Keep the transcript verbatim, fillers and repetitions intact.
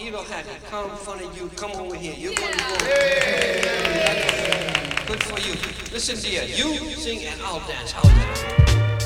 you don't have to come in front of you. Come over here. You're going to go. Good for you. Listen, dear. You sing and I'll dance. I'll dance.